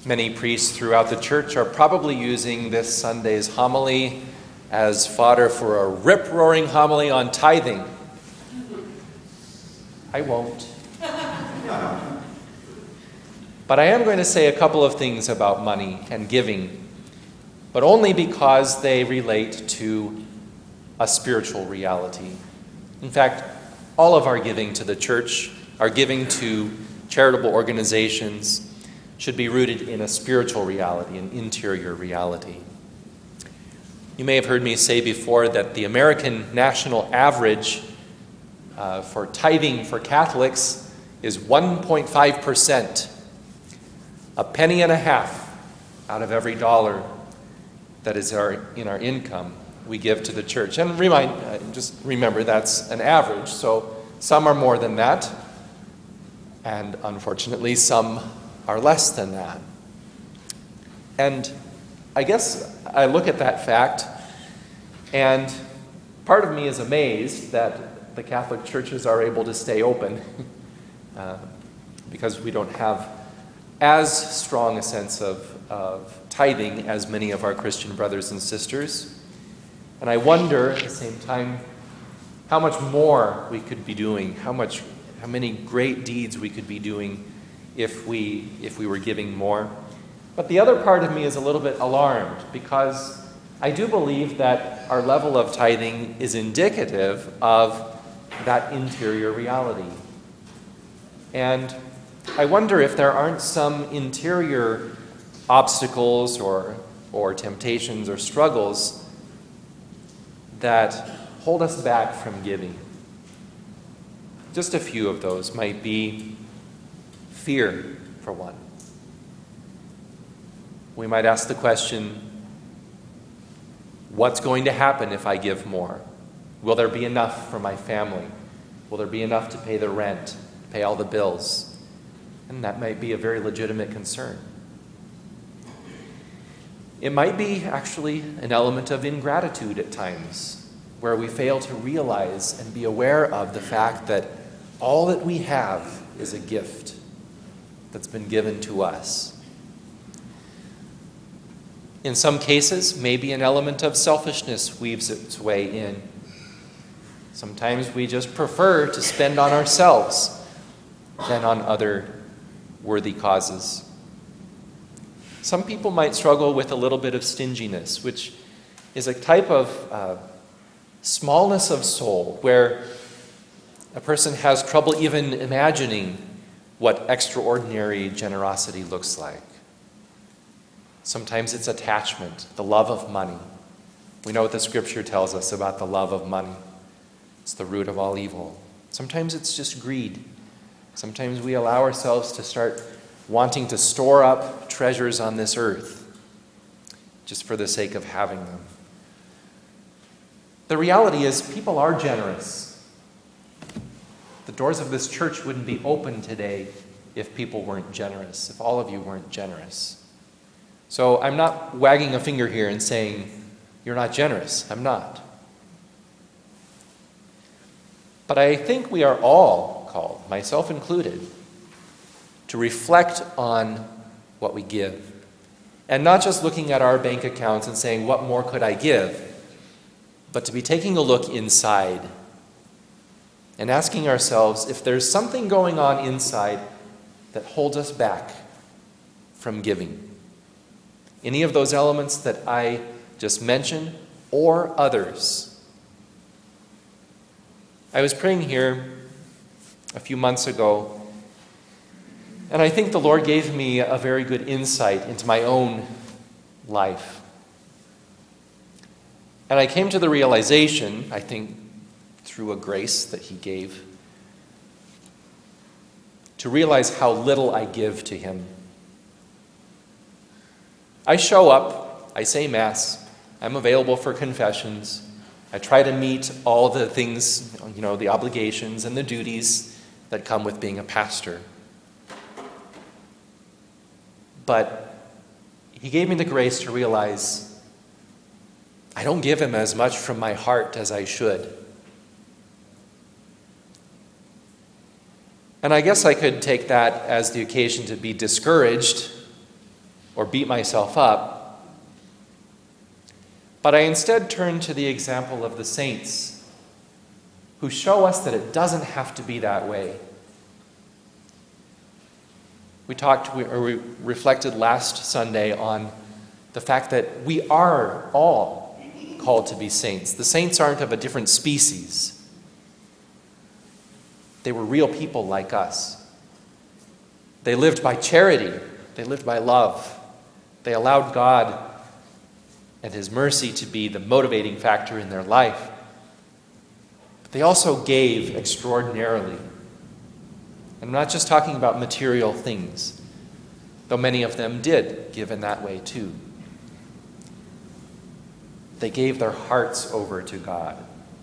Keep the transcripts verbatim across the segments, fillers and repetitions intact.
Many priests throughout the church are probably using this Sunday's homily as fodder for a rip-roaring homily on tithing. I won't. But I am going to say a couple of things about money and giving, but only because they relate to a spiritual reality. In fact, all of our giving to the church, our giving to charitable organizations, should be rooted in a spiritual reality, an interior reality. You may have heard me say before that the American national average uh, for tithing for Catholics is one point five percent, a penny and a half out of every dollar that is our, in our income we give to the church. And remind, uh, just remember that's an average, so some are more than that, and unfortunately some are less than that. And I guess I look at that fact, and part of me is amazed that the Catholic churches are able to stay open uh, because we don't have as strong a sense of, of tithing as many of our Christian brothers and sisters. And I wonder at the same time how much more we could be doing, how much, how many great deeds we could be doing if we if we were giving more. But the other part of me is a little bit alarmed because I do believe that our level of tithing is indicative of that interior reality. And I wonder if there aren't some interior obstacles or or temptations or struggles that hold us back from giving. Just a few of those might be fear, for one. We might ask the question, what's going to happen if I give more? Will there be enough for my family? Will there be enough to pay the rent, pay all the bills? And that might be a very legitimate concern. It might be actually an element of ingratitude at times, where we fail to realize and be aware of the fact that all that we have is a gift that's been given to us. In some cases, maybe an element of selfishness weaves its way in. Sometimes we just prefer to spend on ourselves than on other worthy causes. Some people might struggle with a little bit of stinginess, which is a type of uh, smallness of soul where a person has trouble even imagining what extraordinary generosity looks like. Sometimes it's attachment, the love of money. We know what the scripture tells us about the love of money. It's the root of all evil. Sometimes it's just greed. Sometimes we allow ourselves to start wanting to store up treasures on this earth just for the sake of having them. The reality is people are generous. The doors of this church wouldn't be open today if people weren't generous, if all of you weren't generous. So I'm not wagging a finger here and saying, you're not generous. I'm not. But I think we are all called, myself included, to reflect on what we give. And not just looking at our bank accounts and saying, what more could I give? But to be taking a look inside and asking ourselves if there's something going on inside that holds us back from giving. Any of those elements that I just mentioned or others. I was praying here a few months ago, and I think the Lord gave me a very good insight into my own life. And I came to the realization, I think through a grace that He gave, to realize how little I give to Him. I show up, I say Mass, I'm available for confessions, I try to meet all the things, you know, the obligations and the duties that come with being a pastor. But He gave me the grace to realize I don't give Him as much from my heart as I should. And I guess I could take that as the occasion to be discouraged or beat myself up, but I instead turn to the example of the saints who show us that it doesn't have to be that way. We talked, or we reflected last Sunday on the fact that we are all called to be saints. The saints aren't of a different species. They were real people like us. They lived by charity. They lived by love. They allowed God and His mercy to be the motivating factor in their life. But they also gave extraordinarily. And I'm not just talking about material things, though many of them did give in that way too. They gave their hearts over to God.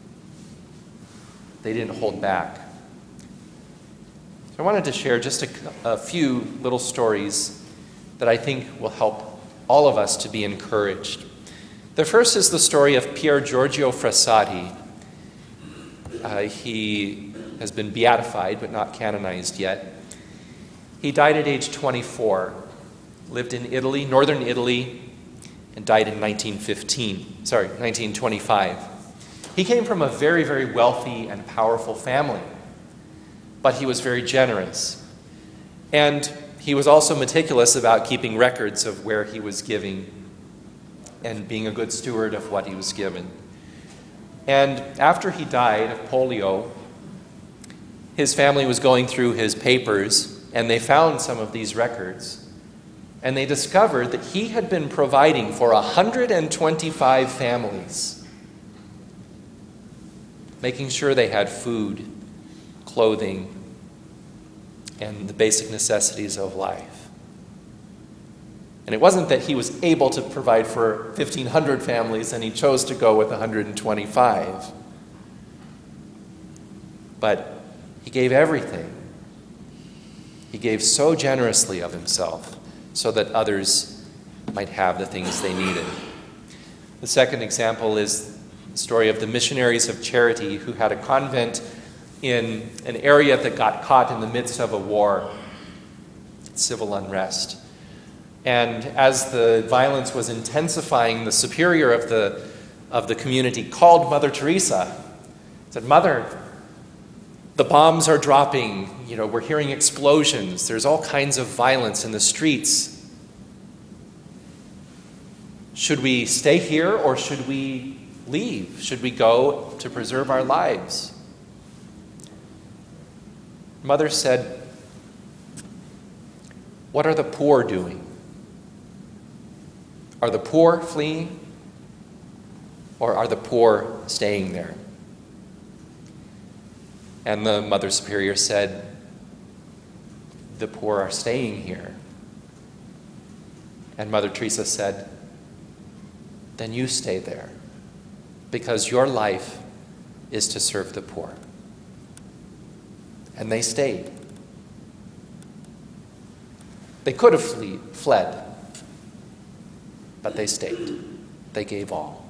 They didn't hold back. So I wanted to share just a, a few little stories that I think will help all of us to be encouraged. The first is the story of Pier Giorgio Frassati. Uh, he has been beatified, but not canonized yet. He died at age twenty-four, lived in Italy, northern Italy, and died in nineteen fifteen, sorry, nineteen twenty-five. He came from a very, very wealthy and powerful family, but he was very generous. And he was also meticulous about keeping records of where he was giving and being a good steward of what he was given. And after he died of polio, his family was going through his papers, and they found some of these records. And they discovered that he had been providing for one hundred twenty-five families, making sure they had food, clothing, and the basic necessities of life. And it wasn't that he was able to provide for fifteen hundred families and he chose to go with one hundred twenty-five. But he gave everything. He gave so generously of himself so that others might have the things they needed. The second example is the story of the missionaries of charity who had a convent in an area that got caught in the midst of a war, civil unrest. And as the violence was intensifying, the superior of the, of the community called Mother Teresa, said, "Mother, the bombs are dropping, you know, we're hearing explosions, there's all kinds of violence in the streets. Should we stay here or should we leave? Should we go to preserve our lives?" Mother said, "What are the poor doing? Are the poor fleeing, or are the poor staying there?" And the Mother Superior said, "The poor are staying here." And Mother Teresa said, "Then you stay there, because your life is to serve the poor." And they stayed. They could have flee, fled, but they stayed. They gave all.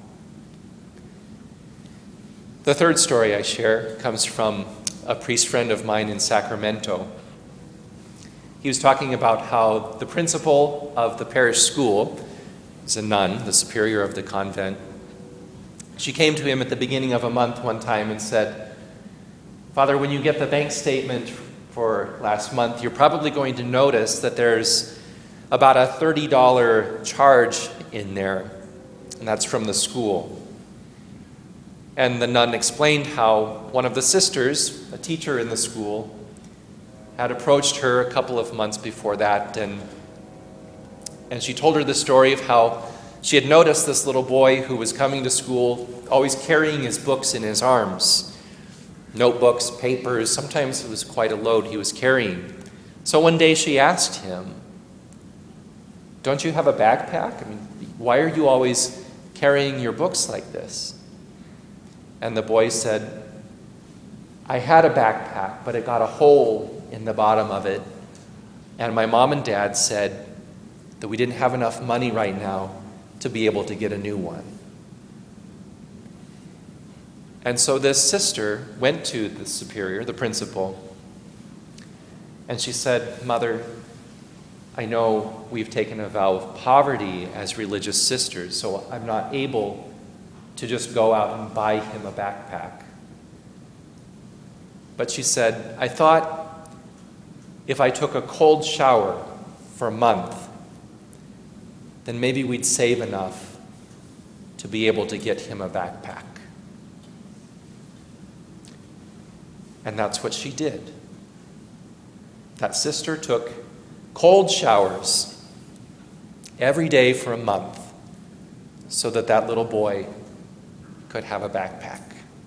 The third story I share comes from a priest friend of mine in Sacramento. He was talking about how the principal of the parish school is a nun, the superior of the convent. She came to him at the beginning of a month one time and said, "Father, when you get the bank statement for last month, you're probably going to notice that there's about a thirty dollars charge in there, and that's from the school." And the nun explained how one of the sisters, a teacher in the school, had approached her a couple of months before that, and, and she told her the story of how she had noticed this little boy who was coming to school, always carrying his books in his arms. Notebooks, papers, sometimes it was quite a load he was carrying. So one day she asked him, "Don't you have a backpack? I mean, why are you always carrying your books like this?" And the boy said, "I had a backpack, but it got a hole in the bottom of it. And my mom and dad said that we didn't have enough money right now to be able to get a new one." And so this sister went to the superior, the principal, and she said, "Mother, I know we've taken a vow of poverty as religious sisters, so I'm not able to just go out and buy him a backpack. But she said, I thought if I took a cold shower for a month, then maybe we'd save enough to be able to get him a backpack. And that's what she did. That sister took cold showers every day for a month so that that little boy could have a backpack.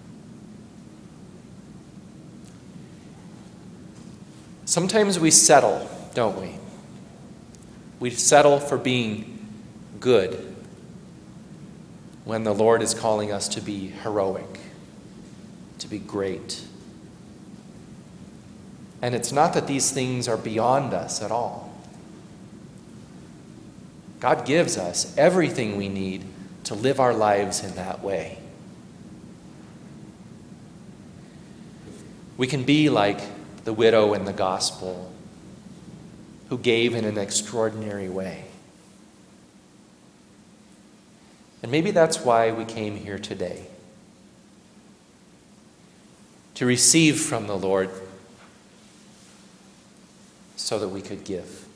Sometimes we settle, don't we? We settle for being good when the Lord is calling us to be heroic, to be great. And it's not that these things are beyond us at all. God gives us everything we need to live our lives in that way. We can be like the widow in the gospel who gave in an extraordinary way. And maybe that's why we came here today, to receive from the Lord so that we could give.